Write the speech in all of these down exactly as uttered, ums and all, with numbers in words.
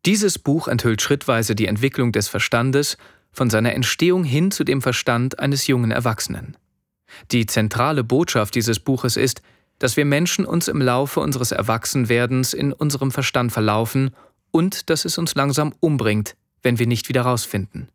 Dieses Buch enthüllt schrittweise die Entwicklung des Verstandes von seiner Entstehung hin zu dem Verstand eines jungen Erwachsenen. Die zentrale Botschaft dieses Buches ist, dass wir Menschen uns im Laufe unseres Erwachsenwerdens in unserem Verstand verlaufen und dass es uns langsam umbringt, wenn wir nicht wieder rausfinden.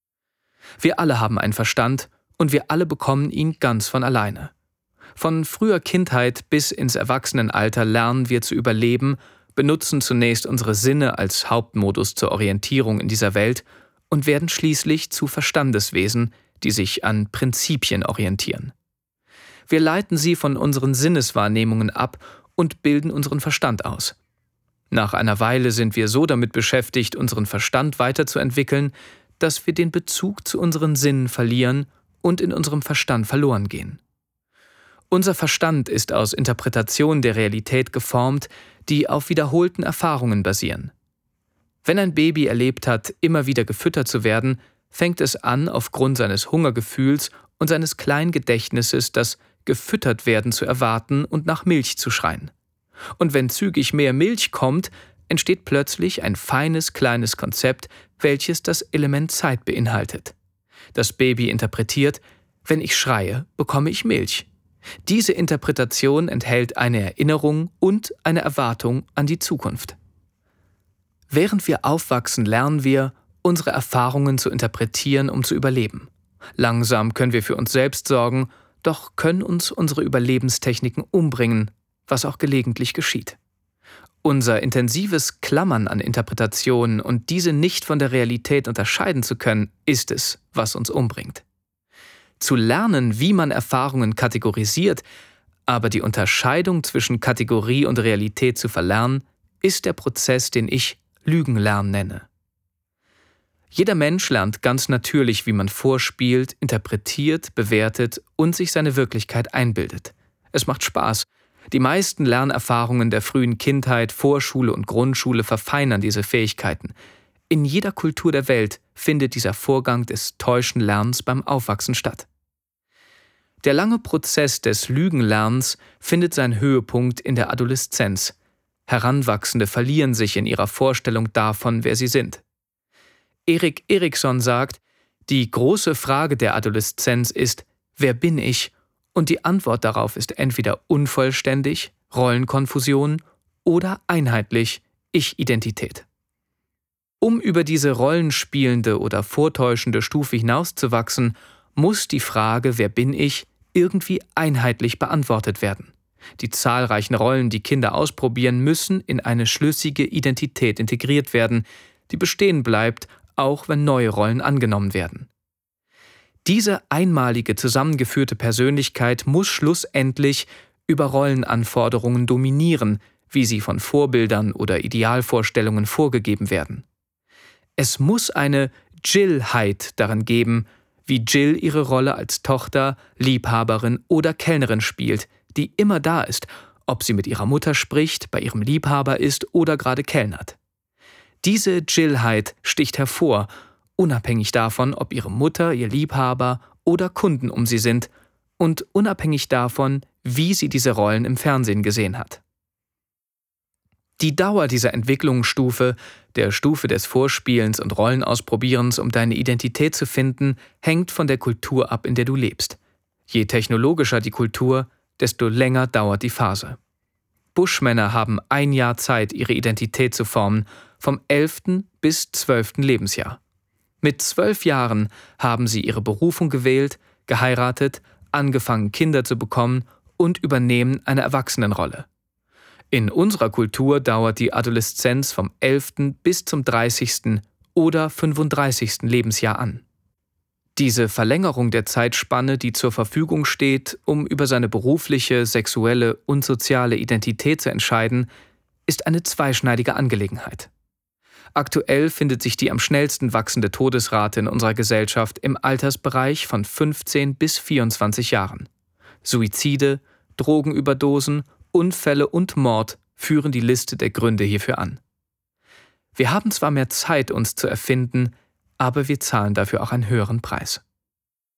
Wir alle haben einen Verstand und wir alle bekommen ihn ganz von alleine. Von früher Kindheit bis ins Erwachsenenalter lernen wir zu überleben, benutzen zunächst unsere Sinne als Hauptmodus zur Orientierung in dieser Welt und werden schließlich zu Verstandeswesen, die sich an Prinzipien orientieren. Wir leiten sie von unseren Sinneswahrnehmungen ab und bilden unseren Verstand aus. Nach einer Weile sind wir so damit beschäftigt, unseren Verstand weiterzuentwickeln, dass wir den Bezug zu unseren Sinnen verlieren und in unserem Verstand verloren gehen. Unser Verstand ist aus Interpretationen der Realität geformt, die auf wiederholten Erfahrungen basieren. Wenn ein Baby erlebt hat, immer wieder gefüttert zu werden, fängt es an, aufgrund seines Hungergefühls und seines kleinen Gedächtnisses das gefüttert werden zu erwarten und nach Milch zu schreien. Und wenn zügig mehr Milch kommt, entsteht plötzlich ein feines, kleines Konzept, welches das Element Zeit beinhaltet. Das Baby interpretiert: Wenn ich schreie, bekomme ich Milch. Diese Interpretation enthält eine Erinnerung und eine Erwartung an die Zukunft. Während wir aufwachsen, lernen wir, unsere Erfahrungen zu interpretieren, um zu überleben. Langsam können wir für uns selbst sorgen, doch können uns unsere Überlebenstechniken umbringen, was auch gelegentlich geschieht. Unser intensives Klammern an Interpretationen und diese nicht von der Realität unterscheiden zu können, ist es, was uns umbringt. Zu lernen, wie man Erfahrungen kategorisiert, aber die Unterscheidung zwischen Kategorie und Realität zu verlernen, ist der Prozess, den ich Lügenlernen nenne. Jeder Mensch lernt ganz natürlich, wie man vorspielt, interpretiert, bewertet und sich seine Wirklichkeit einbildet. Es macht Spaß. Die meisten Lernerfahrungen der frühen Kindheit, Vorschule und Grundschule verfeinern diese Fähigkeiten. In jeder Kultur der Welt findet dieser Vorgang des täuschen Lernens beim Aufwachsen statt. Der lange Prozess des Lügenlernens findet seinen Höhepunkt in der Adoleszenz. Heranwachsende verlieren sich in ihrer Vorstellung davon, wer sie sind. Erik Erikson sagt, die große Frage der Adoleszenz ist: Wer bin ich? Und die Antwort darauf ist entweder unvollständig, Rollenkonfusion oder einheitlich, Ich-Identität. Um über diese rollenspielende oder vortäuschende Stufe hinauszuwachsen, muss die Frage, wer bin ich, irgendwie einheitlich beantwortet werden. Die zahlreichen Rollen, die Kinder ausprobieren, müssen in eine schlüssige Identität integriert werden, die bestehen bleibt, auch wenn neue Rollen angenommen werden. Diese einmalige zusammengeführte Persönlichkeit muss schlussendlich über Rollenanforderungen dominieren, wie sie von Vorbildern oder Idealvorstellungen vorgegeben werden. Es muss eine Jillheit daran geben, wie Jill ihre Rolle als Tochter, Liebhaberin oder Kellnerin spielt, die immer da ist, ob sie mit ihrer Mutter spricht, bei ihrem Liebhaber ist oder gerade kellnert. Diese Jillheit sticht hervor, unabhängig davon, ob ihre Mutter, ihr Liebhaber oder Kunden um sie sind und unabhängig davon, wie sie diese Rollen im Fernsehen gesehen hat. Die Dauer dieser Entwicklungsstufe, der Stufe des Vorspielens und Rollenausprobierens, um deine Identität zu finden, hängt von der Kultur ab, in der du lebst. Je technologischer die Kultur, desto länger dauert die Phase. Buschmänner haben ein Jahr Zeit, ihre Identität zu formen, vom elften bis zwölften Lebensjahr. Mit zwölf Jahren haben sie ihre Berufung gewählt, geheiratet, angefangen Kinder zu bekommen und übernehmen eine Erwachsenenrolle. In unserer Kultur dauert die Adoleszenz vom elften bis zum dreißigsten oder fünfunddreißigsten Lebensjahr an. Diese Verlängerung der Zeitspanne, die zur Verfügung steht, um über seine berufliche, sexuelle und soziale Identität zu entscheiden, ist eine zweischneidige Angelegenheit. Aktuell findet sich die am schnellsten wachsende Todesrate in unserer Gesellschaft im Altersbereich von fünfzehn bis vierundzwanzig Jahren. Suizide, Drogenüberdosen, Unfälle und Mord führen die Liste der Gründe hierfür an. Wir haben zwar mehr Zeit, uns zu erfinden, aber wir zahlen dafür auch einen höheren Preis.